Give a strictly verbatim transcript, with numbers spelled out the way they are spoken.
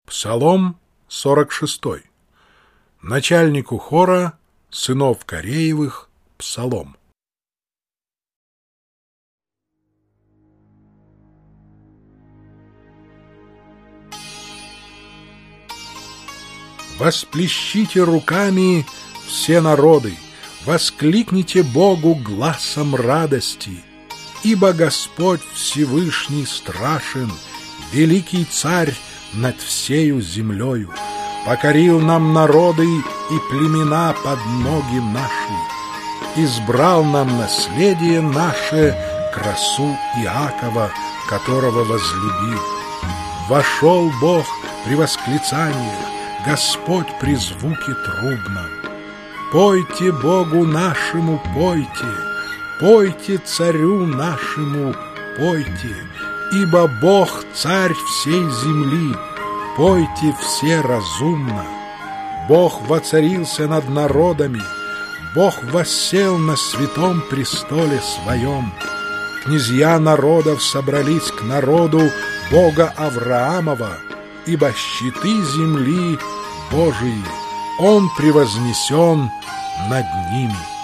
Псалом сорок шестой. Начальнику хора сынов Кореевых псалом. Восплещите руками все народы, воскликните Богу гласом радости, ибо Господь Всевышний страшен, великий царь над всею землею. Покорил нам народы и племена под ноги наши, избрал нам наследие наше, красу Иакова, которого возлюбил. Вошел Бог при восклицаниях, Господь при звуке трубном. Пойте Богу нашему, пойте, пойте царю нашему, пойте, ибо Бог царь всей земли, пойте все разумно. Бог воцарился над народами, Бог воссел на святом престоле своем. Князья народов собрались к народу Бога Авраамова, ибо щиты земли Божии, Он превознесен над ними.